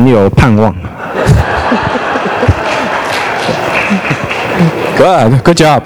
很有盼望。 Good job。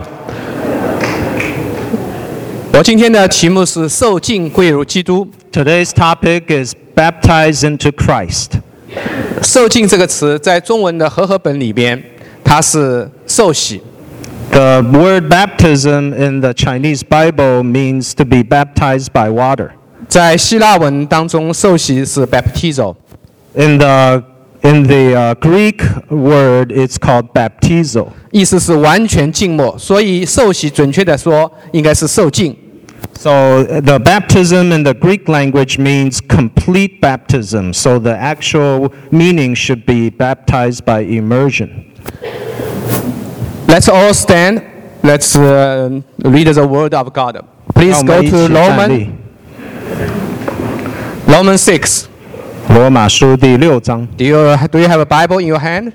我今天的题目是受浸归入基督。 Today's topic is baptized into Christ. 受浸这个词在中文的和合本里边，它是受洗。 The word baptism in the Chinese Bible means to be baptized by water. 在希腊文当中，受洗是 baptizo。 In the Greek word, it's called baptizo. 意思是完全浸没，所以受洗准确的说应该是受浸。 So the baptism in the Greek language means complete baptism. So the actual meaning should be baptized by immersion. Let's all stand. Let's read the word of God. Please go to Romans 6. 罗马书第6章。 Do you have a Bible in your hand?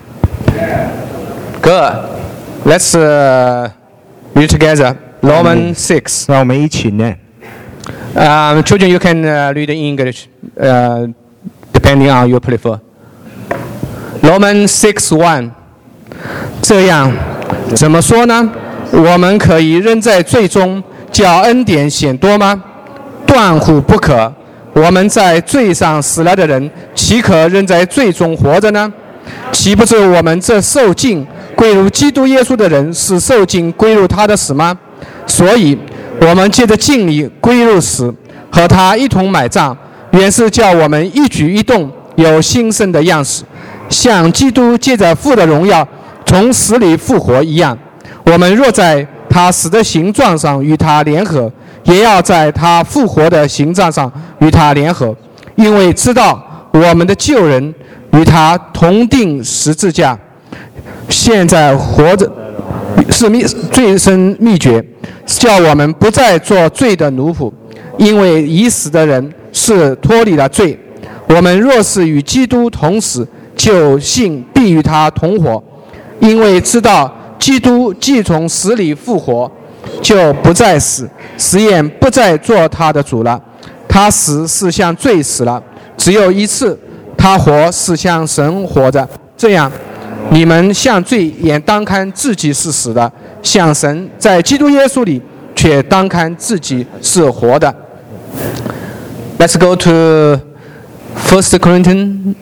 Good. Let's read together. Romans 6. 让我们一起念。 Children, you can read in English, depending on your prefer. Romans 6:1. 这样怎么说呢？我们可以仍在罪中，叫恩典显多吗？断乎不可。我们在罪上死了的人，岂可仍在罪中活着呢？岂不是我们这受浸归入基督耶稣的人，是受浸归入他的死吗？所以，我们借着浸礼归入死，和他一同埋葬，原是叫我们一举一动有新生的样式，像基督借着父的荣耀从死里复活一样。我们若在他死的形状上与他联合，也要在他复活的形状上与他联合，因为知道我们的旧人与他同定十字架，现在活着是最深秘诀，叫我们不再做罪的奴仆，因为已死的人是脱离了罪。我们若是与基督同死，就信必与他同活，因为知道基督既从死里复活，就不再死，死也不再做他的主了。他死是向罪死了，只有一次；他活是向神活着。这样，你们向罪也当看自己是死的，向神在基督耶稣里却当看自己是活的。Let's go to 1 Corinthians,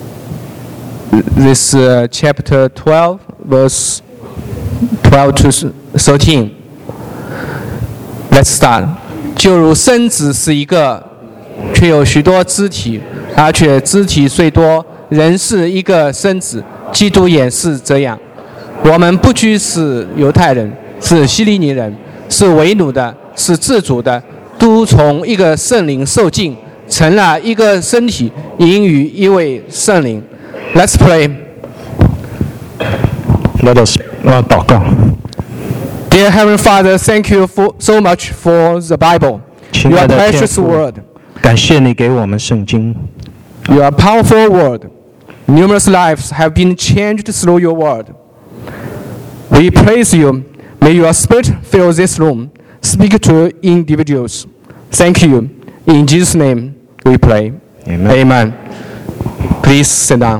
this chapter 12, verse 12 to 13. Let's start. 就如身子是一个，却有许多肢体，而且肢体虽多，人是一个身子，基督也是这样。我们不拘是犹太人，是希利尼人，是为奴的，是自主的，都从一个圣灵受浸，成了一个身体，因于一位圣灵。Let's pray. Let us 祷告。 Dear Heavenly Father, thank you so much for the Bible, 亲 your 爱的天 precious 父 word, 感谢你给我们圣经， your powerful word. Numerous lives have been changed through your word. We praise you. May your spirit fill this room, speak to individuals. Thank you. In Jesus' name we pray. Amen. Amen. Please sit down.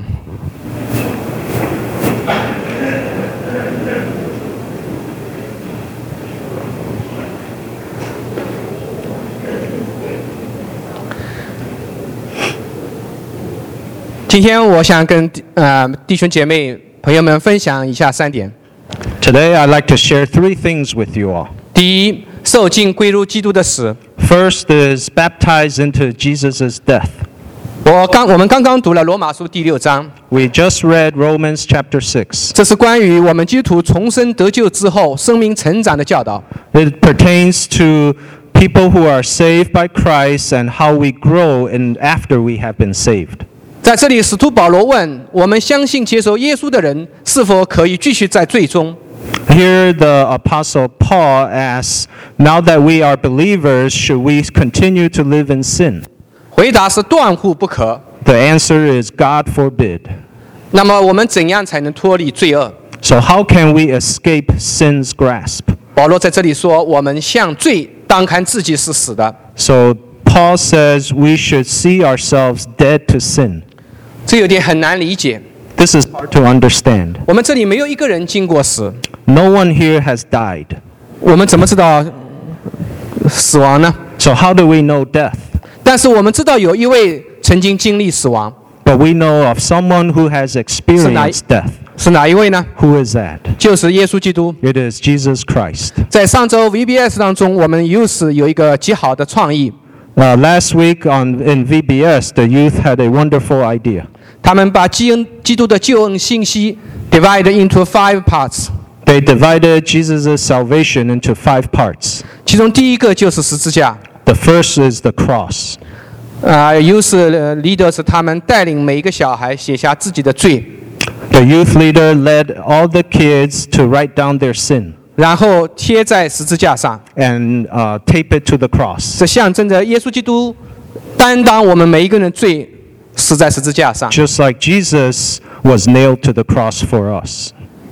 今天我想跟弟兄姐妹朋友们分享以下3点。 Today I'd like to share 3 things with you all. 第一，受浸归入基督的死。 First is baptized into Jesus' death. 我们刚刚读了罗马书第6章， We just read Romans chapter 6. 这是关于我们基督徒重生得救之后生命成长的教导。 It pertains to people who are saved by Christ and how we grow after we have been saved. 在这里，使徒保罗问我们相信接受耶稣的人是否可以继续在罪中。 Here the Apostle Paul asks, now that we are believers, should we continue to live in sin? 回答是断乎不可。 The answer is God forbid. 那么我们怎样才能脱离罪恶？ So how can we escape sin's grasp? 保罗在这里说，我们向罪当看自己是死的。 So Paul says we should see ourselves dead to sin. 这有点很难理解。 This is hard to understand. 我们这里没有一个人经过死， No one here has died. 我们怎么知道死亡呢？ So how do we know death? 但是我们知道有一位曾经经历死亡， But we know of someone who has experienced death. 是哪一位呢？ Who is that? 就是耶稣基督。 It is Jesus Christ. 在上周 VBS 当中，我们 Youth 有一个极好的创意， Last week in VBS, the youth had a wonderful idea. 他们把基督的救恩信息 divide into 5 parts， They divided Jesus' salvation into 5 parts. 其中第一个就是十字架。 The first is the cross. Youth leaders 他们带领每一个小孩写下自己的罪， The youth leader led all the kids to write down their sin 然后贴在十字架上， and tape it to the cross, 这象征着耶稣基督担当我们每一个人的罪，死在十字架上。 just like Jesus was nailed to the cross for us.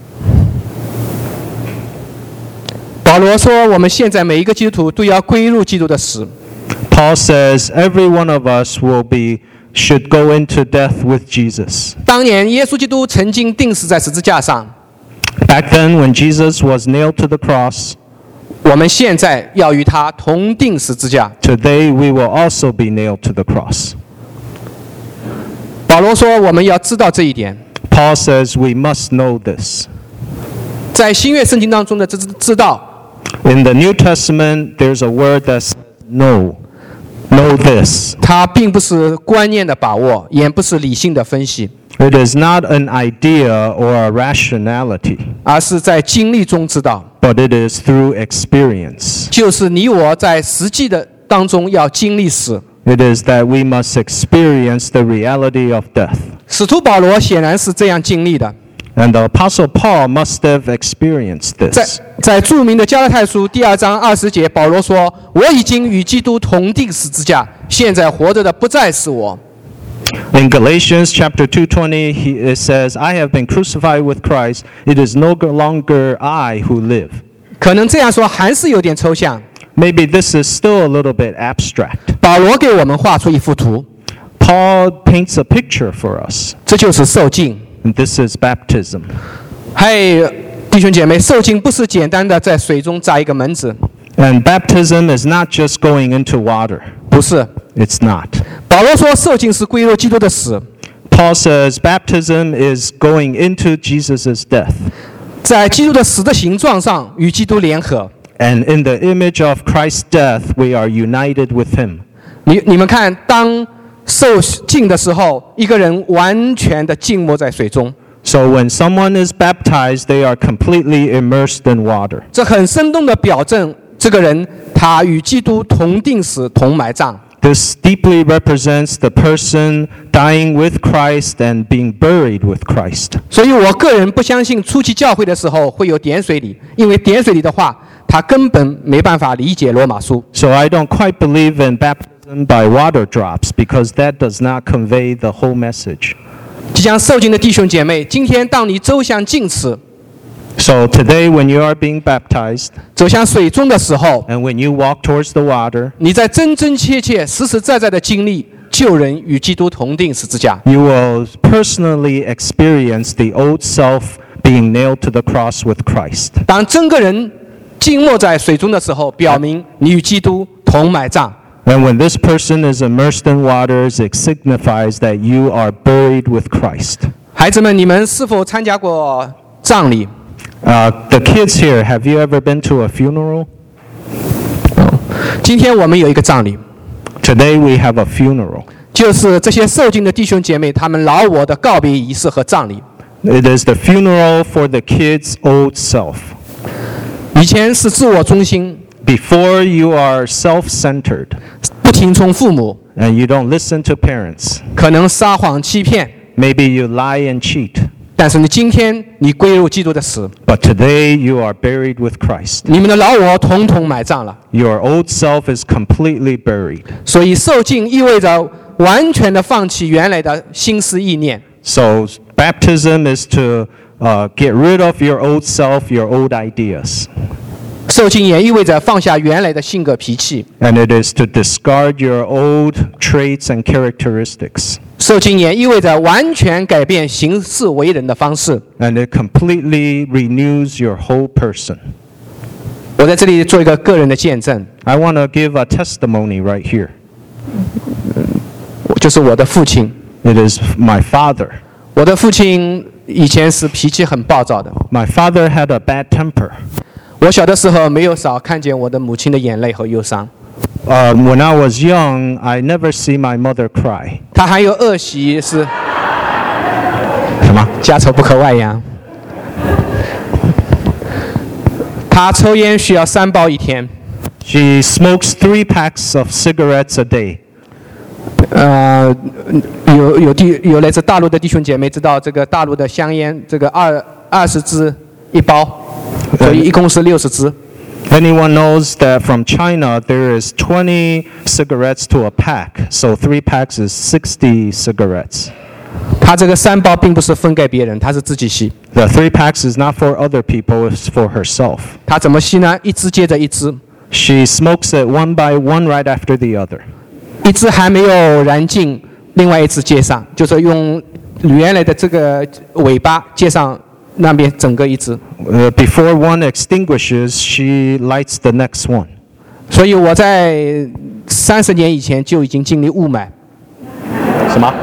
保罗说，我们现在每一个基督徒都要归入基督的死。 Paul says every one of us should go into death with Jesus. 当年耶稣基督曾经钉死在十字架上， Back then, when Jesus was nailed to the cross, 我们现在要与他同钉十字架。 today we will also be nailed to the cross. 保罗说，我们要知道这一点。 Paul says we must know this. 在新约圣经当中的知道， In the New Testament, there's a word that says know. Know this. 它并不是观念的把握，也不是理性的分析， It is not an idea or a rationality, 而是在经历中知道。 but it is through experience. 就是你我在实际的当中要经历死。 It is that we must experience the reality of death. 使徒保罗显然是这样经历的。 And the Apostle Paul must have experienced 在 this. 在著名的加拉太书第2章20节，保罗说：“我已经与基督同钉十字架，现在活着的不再是我。” In Galatians chapter 2:20, it says, I have been crucified with Christ. It is no longer I who live. 可能这样说还是有点抽象。 Maybe this is still a little bit abstract. 保罗给我们画出一幅图， Paul paints a picture for us, 这就是受浸。 and this is baptism. 嘿，弟兄姐妹，受浸不是简单的在水中扎一个门子， And baptism is not just going into water. 不是。 It's not. 保罗说，受浸是归入基督的死， Paul says baptism is going into Jesus' death. 在基督的死的形状上与基督联合。 And in the image of Christ's death, we are united with him. 你们看，当受浸的时候，一个人完全的浸没在水中， So when someone is baptized, they are completely immersed in water. 这很生动的表证这个人他与基督同定死、同埋葬。 This deeply represents the person dying with Christ and being buried with Christ. 所以我个人不相信初期教会的时候会有点水礼，因为点水礼的话，他根本没办法理解罗马书。 So I don't quite believe in baptism by water drops because that does not convey the whole message. 即将受浸的弟兄姐妹，今天当你走向浸池、 So today when you are being baptized 走向水中的时候， and when you walk towards the water, 你在真真切切、实实在在的经历救人与基督同定十字架。 you will personally experience the old self being nailed to the cross with Christ. 当整个人浸没在水中的时候，表明你与基督同埋葬。 And when this person is immersed in waters, it signifies that you are buried with Christ. 孩子们，你们是否参加过葬礼？ The kids here, have you ever been to a funeral? 今天我们有一个葬礼， Today we have a funeral. 就是这些受浸的弟兄姐妹他们老我的告别仪式和葬礼。 It is the funeral for the kids' old self. 以前是自我中心， Before you are self-centered 不听从父母， and you don't listen to parents. 可能撒谎欺骗。 Maybe you lie and cheat. 但是今天你归入基督的死， But today you are buried with Christ. 你们的老我统统埋葬了。 Your old self is completely buried. 所以受浸意味着完全的放弃原来的心思意念。 So baptism is to get rid of your old self, your old ideas. 受浸也意味着放下原来的性格脾气。 And it is to discard your old traits and characteristics. 受浸也意味着完全改变行事为人的方式。 and it completely renews your whole person. 我在这里做一个个人的见证， I want to give a testimony right here. 就是我的父亲。 It is my father. 我的父亲以前是脾气很暴躁的， My father had a bad temper. 我小的时候没有少看见我的母亲的眼泪和忧伤。 When I was young, I never see my mother cry. 他还有恶习是什么？ 家丑不可外扬。他抽烟需要3包一天。 She smokes 3 packs of cigarettes a day. 有来自大陆的弟兄姐妹知道，这个大陆的香烟，这个20支1包，所以一共是60支。 Anyone knows that from China there is 20 cigarettes to a pack, so 3 packs is 60 cigarettes. 他这个3包并不是分给别人，他是自己吸。 The 3 packs is not for other people, it's for herself. 他怎么吸呢？一支接着一支， She smokes it one by one right after the other. 一支还没有燃尽，另外一支接上，就是用原来的这个尾巴接上那边整个一支。 Before one extinguishes, she lights the next one. 所以我在30年以前就已经经历雾霾。什么？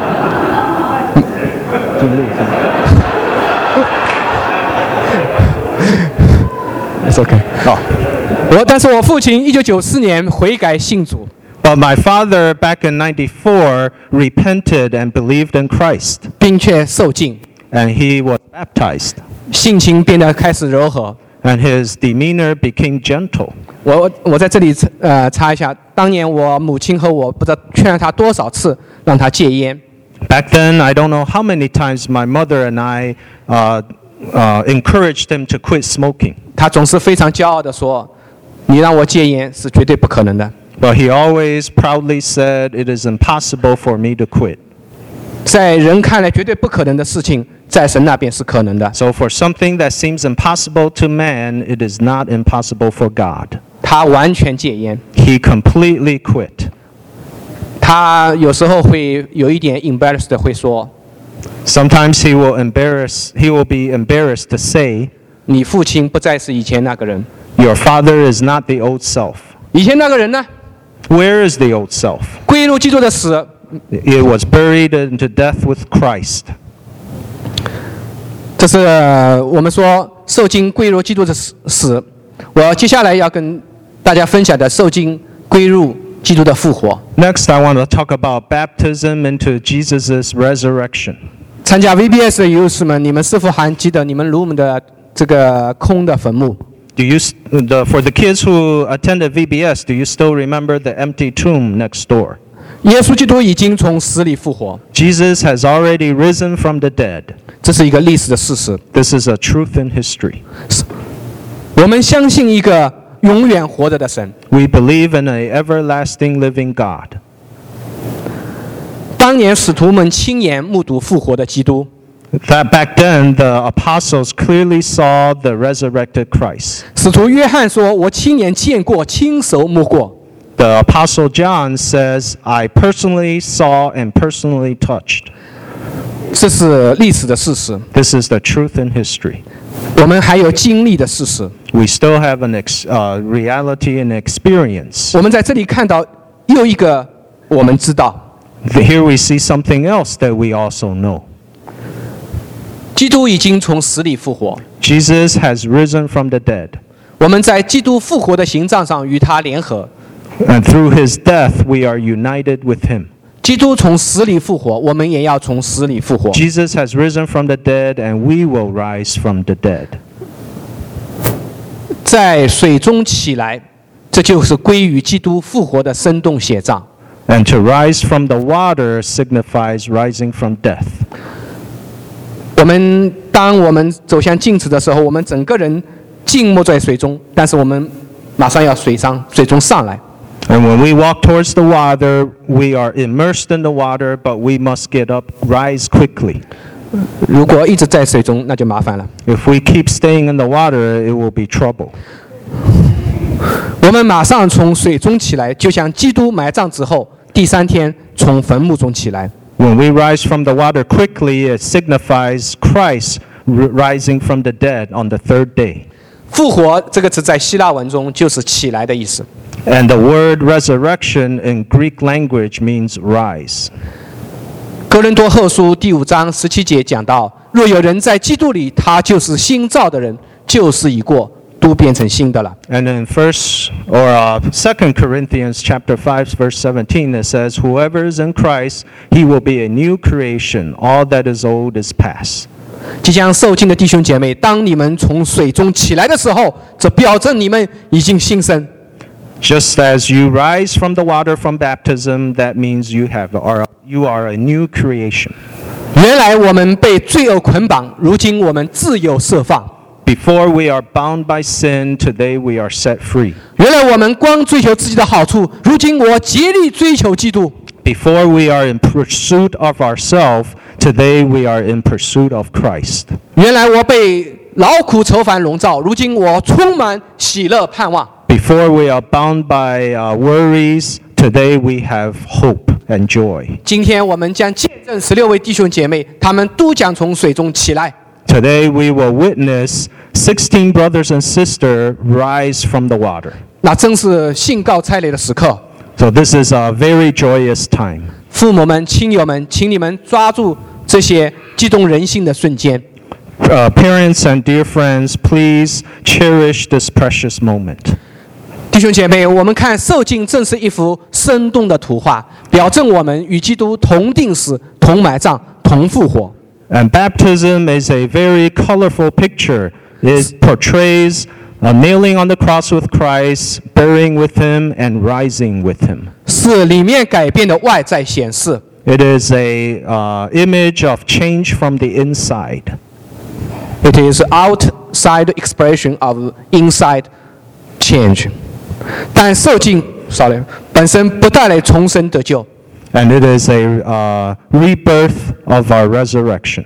经历什么？It's okay。但是我父亲1994年悔改信主。 But my father back in 94 repented and believed in Christ, 并且受浸， and he was baptized, 性情变得开始柔和。 and his demeanor became gentle. 我在这里插一下，当年我母亲和我不知道劝了他多少次让他戒烟。 Back then, I don't know how many times my mother and I encouraged him to quit smoking. 他总是非常骄傲地说：“你让我戒烟是绝对不可能的。” But he always proudly said, "It is impossible for me to quit." 在人看来绝对不可能的事情，在神那边是可能的。 So for something that seems impossible to man, it is not impossible for God. 他完全戒烟， He completely quit. 他有时候会有一点 embarrassed 的会说 Sometimes he will be embarrassed to say,：“ 你父亲不再是以前那个人。 Your father is not the old self. 以前那个人呢， Where is the old self? 归入基督的死。 It was buried into death with Christ." 这是我们说受浸归入基督的死。我接下来要跟大家分享的受浸归入基督的复活。 Next, I want to talk about baptism into Jesus' resurrection. 参加 VBS 的勇士们，你们是否还记得你们鲁姆的这个空的坟墓？ For the kids who attended VBS, do you still remember the empty tomb next door? 耶稣基督已经从死里复活， Jesus has already risen from the dead. 这是一个历史的事实。 This is a truth in history. 我们相信一个永远活着的神。 We believe in an everlasting living God. 当年使徒们亲眼目睹复活的基督， That back then, the apostles clearly saw the resurrected Christ. 使徒约翰说：“我亲眼见过，亲手摸过。” The apostle John says, "I personally saw and personally touched." 这是历史的事实。 This is the truth in history. 我们还有经历的事实。 We still have an reality and experience. 我们在这里看到又一个，我们知道， Here we see something else that we also know. 基督已经从死里复活。 Jesus has risen from the dead. 我们在基督复活的形状上与他联合。 And through his death, we are united with him. 基督从死里复活，我们也要从死里复活。 Jesus has risen from the dead, and we will rise from the dead. 在水中起来，这就是归于基督复活的生动写照。 And to rise from the water signifies rising from death. 当我们走向镜子的时候，我们整个人浸没在水中，但是我们马上要水中上来。 And when we walk towards the water, we are immersed in the water, but we must get up, rise quickly. 如果一直在水中，那就麻烦了。 If we keep staying in the water, it will be trouble. 我们马上从水中起来，就像基督埋葬之后第3天从坟墓中起来。 When we rise from the water quickly, it signifies Christ rising from the dead on the third day. 复活这个词在希腊文中就是起来的意思。 And the word resurrection in Greek language means rise. 哥林多后书第5章17节讲到：若有人在基督里，他就是新造的人，旧事已过，都变成新的了。 And in 2 Corinthians chapter 5 verse 17 it says, "Whoever is in Christ, he will be a new creation. All that is old is past." 即将受浸的弟兄姐妹，当你们从水中起来的时候，这表证你们已经新生。 Just as you rise from the water from baptism, that means you are a new creation. 原来我们被罪恶捆绑，如今我们自由释放。 Before we are bound by sin, today we are set free. 原来我们光追求自己的好处，如今我竭力追求基督。 Before we are in pursuit of ourselves, today we are in pursuit of Christ. 原来我被劳苦愁烦笼罩，如今我充满喜乐盼望。 Before we are bound by worries, today we have hope and joy. 今天我们将见证16位弟兄姐妹，他们都将从水中起来。 Today we will witness 16 brothers and sisters rise from the water. 那真是兴高采烈的时刻。 So this is a very joyous time. 父母们、亲友们，请你们抓住这些激动人心的瞬间。 Parents and dear friends, please cherish this precious moment. 弟兄姐妹，我们看受浸正是一幅生动的图画，表证我们与基督同定死、同埋葬、同复活。 And baptism is a very colorful picture. It portrays kneeling on the cross with Christ, burying with him, and rising with him. 是里面改变的外在显示。 It is a image of change from the inside. It is outside expression of inside change. 但受浸本身不带来重生得救。 And it is a rebirth of our resurrection.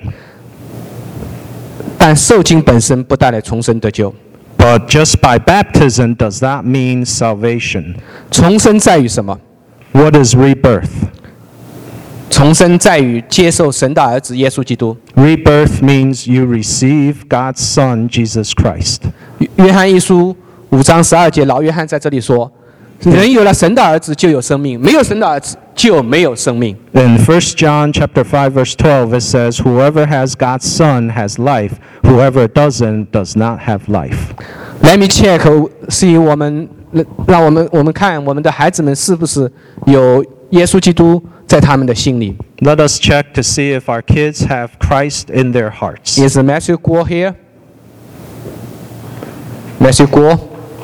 但受浸本身不带来重生得救。 But just by baptism does not mean salvation. 重生在于什么？ What is rebirth? 重生在于接受神的儿子耶稣基督。 Rebirth means you receive God's Son, Jesus Christ. 约翰一书5章12节，老约翰在这里说：“人有了神的儿子就有生命，没有神的儿子就没有生命。” In 1 John chapter 5 verse 12 it says, "Whoever has God's Son has life. Whoever doesn't does not have life." Let me check, see 让我们看我们的孩子们是不是有耶稣基督在他们的心里。 Let us check to see if our kids have Christ in their hearts. Is Matthew Guo here? Matthew Guo?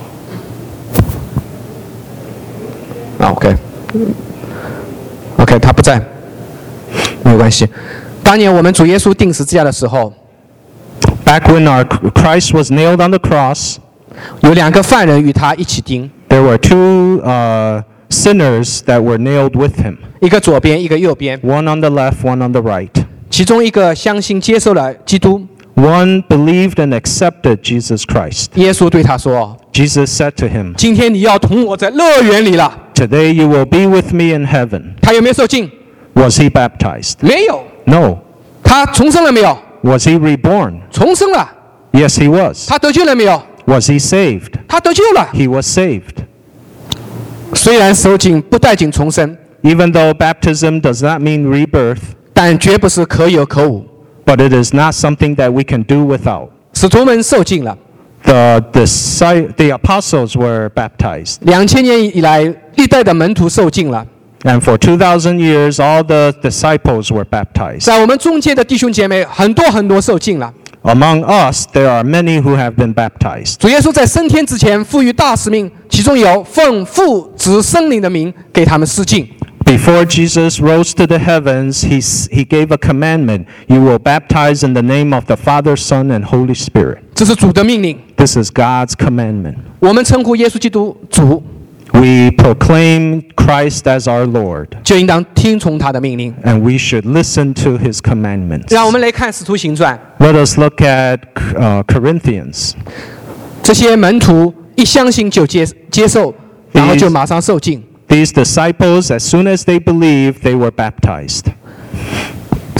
OK， 他不在，没有关系。当年我们主耶稣钉十字架的时候， Back when our Christ was nailed on the cross, 有2个犯人与他一起钉， there were two sinners that were nailed with him. 一个左边，一个右边。 One on the left, one on the right. 其中一个相信接受了基督， One believed and accepted Jesus Christ. 耶稣对他说 Jesus said to him, 今天你要同我在乐园里了。 "Today you will be with me in heaven." 他有没有受浸？ Was he baptized? 没有。 No. 他重生了没有？ Was he reborn? 重生了。 Yes, he was. 他得救了没有？ Was he saved? 他得救了。 He was saved. 虽然受浸不带进重生， Even though baptism does not mean rebirth, 但绝不是可有可无。 but it is not something that we can do without. 使徒们受浸了。 The apostles were baptized. 2000年以来，历代的门徒受浸了。 And for 2,000 years, all the disciples were baptized. 在我们中间的弟兄姐妹，很多受浸了。 Among us, there are many who have been baptized. 主耶稣在升天之前赋予大使命，其中有奉父子圣灵的名给他们施浸。 Before Jesus rose to the heavens, he gave a commandment. You will baptize in the name of the Father, Son, and Holy Spirit. 这是主的命令。 This is God's commandment. 我们称呼耶稣基督主， We proclaim Christ as our Lord, 就应当听从他的命令。 and we should listen to his commandments. 让我们来看《使徒行传》， Let us look at Corinthians. 这些门徒一相信就接受，然后就马上受浸。 These disciples, as soon as they believed, they were baptized.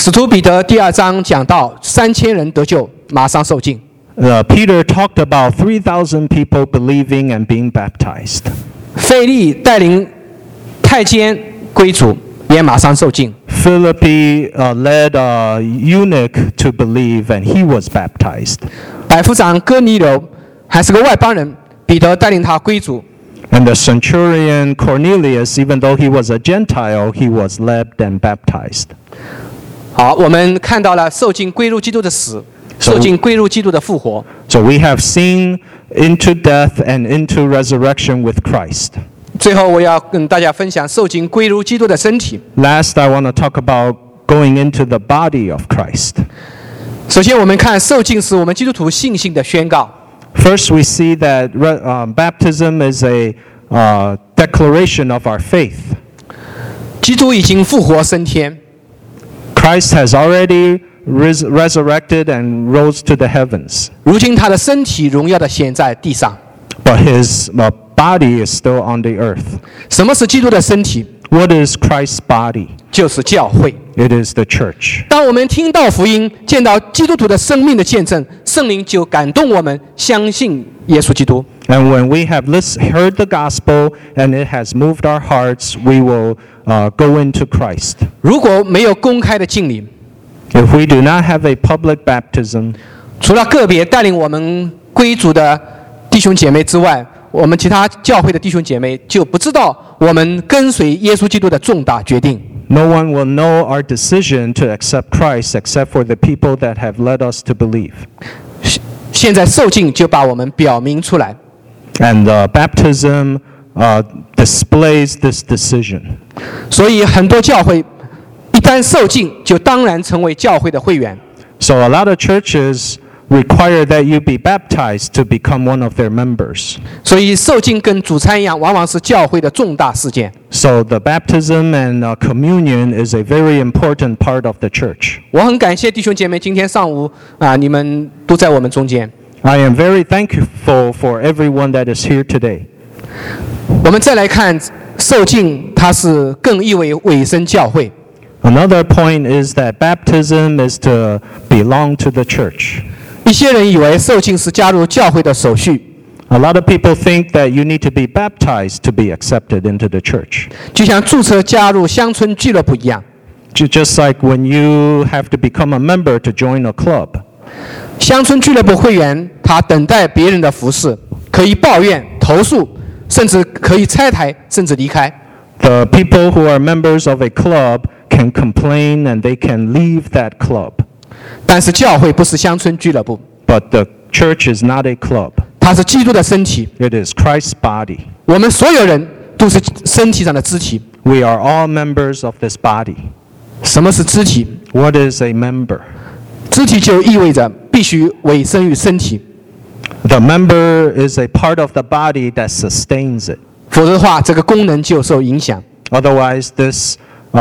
使徒彼得第2章讲到3000人得救，马上受浸。 Peter talked about 3,000 people believing and being baptized. 腓利带领太监归主，也马上受浸。 Philip led a eunuch to believe, and he was baptized. 百夫长哥尼流还是个外邦人，彼得带领他归主。 And the centurion Cornelius, even though he was a Gentile, he was led and baptized. 好，我们看到了受浸归入基督的死，受浸归入基督的复活。 So we have seen into death and into resurrection with Christ. 最后，我要跟大家分享受浸归入基督的身体。 Last, I want to talk about going into the body of Christ. 首先，我们看受浸是我们基督徒信心的宣告。 First, we see that baptism is a declaration of our faith. 基督已经复活升天， Christ has already resurrected and rose to the heavens, 如今他的身体荣耀的显在地上。 but his body is still on the earth. 什么是基督的身体？ What is Christ's body? 就是教会。 It is the church. 当我们听到福音，见到基督徒的生命的见证，圣灵就感动我们相信耶稣基督。 And when we have heard the gospel and it has moved our hearts, we will go into Christ. 如果没有公开的敬礼， If we do not have a public baptism, 除了个别带领我们归主的弟兄姐妹之外，我们其他教会的弟兄姐妹就不知道我们跟随耶稣基督的重大决定。 no one will know our decision to accept Christ except for the people that have led us to believe. 现在受浸就把我们表明出来。 And baptism displays this decision. 所以很多教会一旦受浸，就当然成为教会的会员。 So a lot of churches require that you be baptized to become one of their members. 所以受浸跟主餐一样，往往是教会的重大事件。 So the baptism and communion is a very important part of the church. 我很感谢弟兄姐妹，今天上午你们都在我们中间。 I am very thankful for everyone that is here today. 我们再来看受浸，它是更意为委身教会。 Another point is that baptism is to belong to the church. 一些人以为受浸是加入教会的手续， A lot of people think that you need to be baptized to be accepted into the church. 就像注册加入乡村俱乐部一样。 Just like when you have to become a member to join a club. 乡村俱乐部会员，他等待别人的服侍，可以抱怨、投诉，甚至可以拆台，甚至离开。 The people who are members of a club can complain and they can leave that club. 但是教会不是乡村俱乐部， But the church is not a club. 它是基督的身体。 It is Christ's body. 我们所有人都是身体上的肢体。 We are all members of this body. 什么是肢体？ What is a member? 肢体就意味着必须委身于身体， The member is a part of the body that sustains it. 否则的话，这个功能就受影响。 Otherwise, this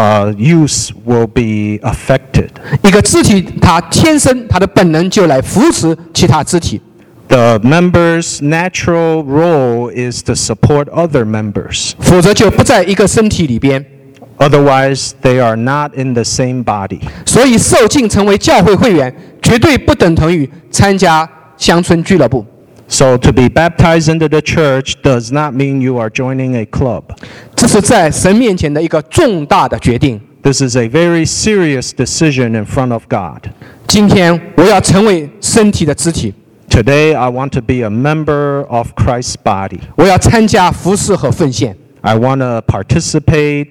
use will be affected. 一个肢体，它天生它的本能就来扶持其他肢体， The member's natural role is to support other members. 否则就不在一个身体里边。 Otherwise, they are not in the same body. 所以受浸成为教会会员，绝对不等同于参加乡村俱乐部。 So to be baptized into the church does not mean you are joining a club. 这是在神面前的一个重大的决定。 This is a very serious decision in front of God. 今天我要成为身体的肢体， Today, I want to be a member of Christ's body. 我要参加服侍和奉献。 I want to participate,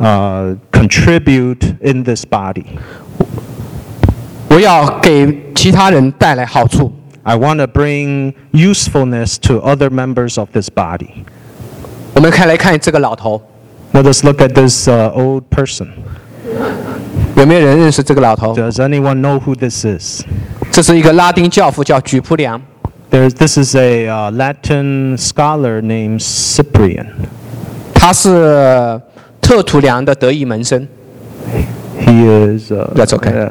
contribute in this body. 我要给其他人带来好处。 I want to bring usefulness to other members of this body. 我们来看这个老头， Let us look at this old person. 有没有人认识这个老头？ Does anyone know who this is? 这是一个拉丁教父，叫举仆良。 This is a Latin scholar named Cyprian. 他是特土良的得意门生。 He is. That's okay.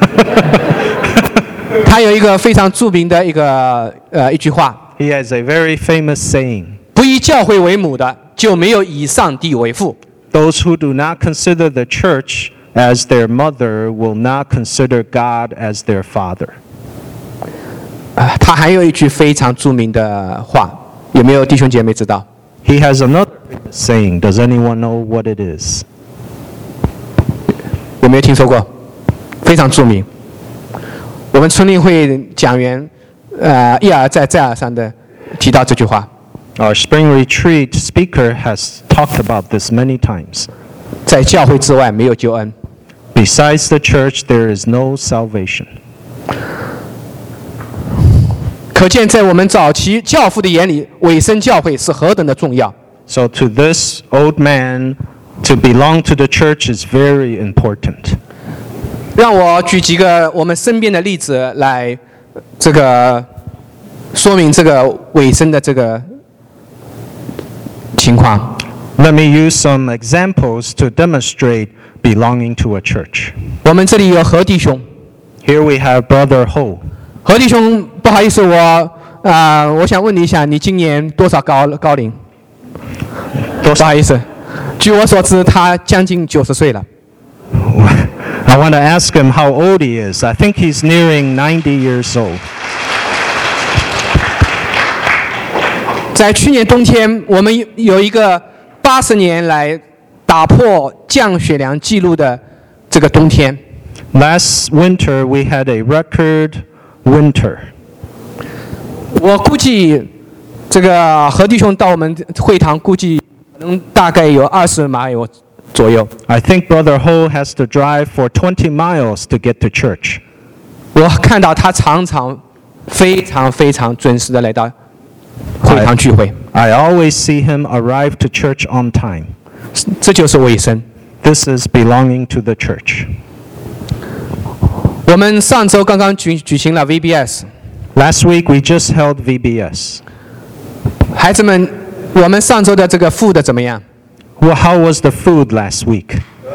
他有一个非常著名的一句话 He has a very famous saying. 不以教会为母的，就没有以上帝为父。 Those who do not consider the church as their mother will not consider God as their father. 他还有一句非常著名的话，有没有弟兄姐妹知道？ He has another famous saying. Does anyone know what it is? 有没有听说过？非常著名。我们春令会讲员，一而再再而三的提到这句话。 Our spring retreat speaker has talked about this many times. 在教会之外没有救恩。 Besides the church, there is no salvation. 可见，在我们早期教父的眼里，委身教会是何等的重要。 So to this old man, to belong to the church is very important. 让我举几个我们身边的例子来，这个说明这个委身的这个情况。 Let me use some examples to demonstrate belonging to a church. 我们这里有何弟兄， Here we have Brother Ho. 何弟兄，不好意思，我想问你一下，你今年多少高龄？不好意思，据我所知，他将近90岁了。 I want to ask him how old he is. I think he's nearing 90 years old. 在去年冬天，我们有一个80年来打破降雪量记录的这个冬天。 Last winter, we had a record winter. 我估计，这个何弟兄到我们会堂，估计可能大概有20码左右。 I think Brother Ho has to drive for 20 miles to get to church. 我看到他常常非常准时的来到会堂聚会， I always see him arrive to church on time. 这就是委身。 This is belonging to the church. 我们上周刚刚举行了 VBS， Last week, we just held VBS. 孩子们，我们上周的这个 food 怎么样？ Well, how was the food last week?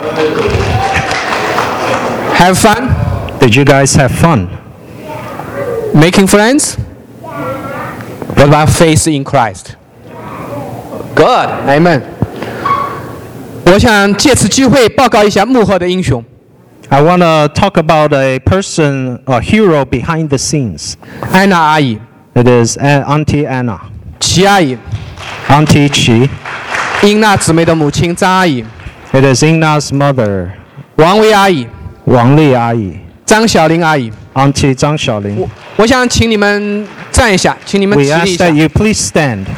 Have fun? Did you guys have fun? Making friends? What about faith in Christ? Good, Amen. 我想借此机会报告一下幕后的英雄 I want to talk about a person, a hero behind the scenes. 安娜阿姨、 It is Auntie Anna, 齐阿姨、 Auntie Chi. 英娜姊妹的母亲张阿姨、 It is Ina's mother, 王薇阿姨、 Wang Li Ai, 张小玲阿姨。 Auntie Zhang Xiaoling. 我想请你们站一下，请你们 We 起立一 ask 下 that。you please stand.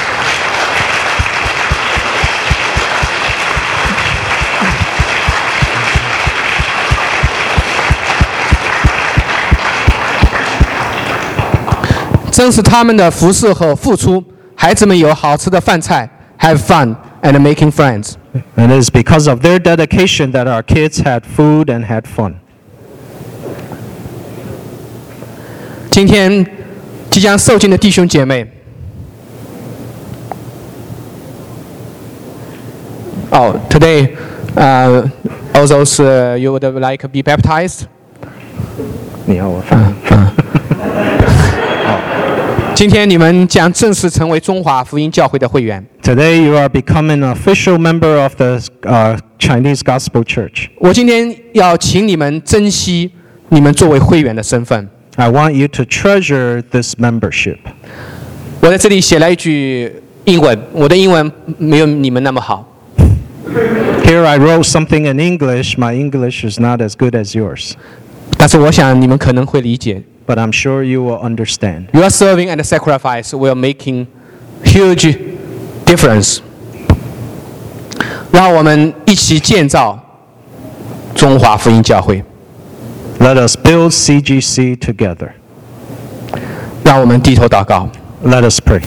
正是他们的服侍和付出，孩子们有好吃的饭菜 ，have fun and making friends。 And it is because of their dedication that our kids had food and had fun. 今天即将受浸的弟兄姐妹，today, all those you would like be baptized. 你要我翻。 今天你们将正式成为中华福音教会的会员。 Today you are becoming an official member of the Chinese Gospel Church. 我今天要请你们珍惜你们作为会员的身份。 I want you to treasure this membership. 我在这里写了一句英文，我的英文没有你们那么好。 Here I wrote something in English. My English is not as good as yours, 但是我想你们可能会理解。 but I'm sure you will understand. Your serving and sacrifice will making huge difference. 让我们一起建造中华福音教会。 Let us build CGC together. 让我们低头祷告。 Let us pray.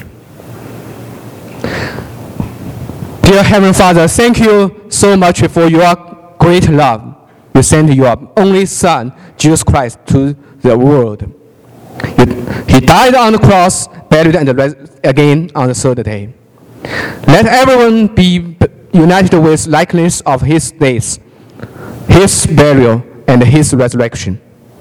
Dear Heavenly Father, thank you so much for your great love. You sent your only Son, Jesus Christ, to the world. He died on the cross, buried, and rose again on the third day. Let everyone be united with likeness of his death, his burial, and his resurrection.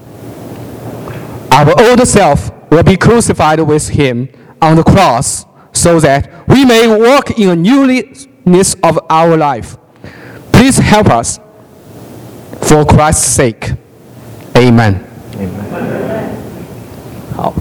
Our old self will be crucified with him on the cross so that we may walk in a newness of our life. Please help us For Christ's sake, Amen.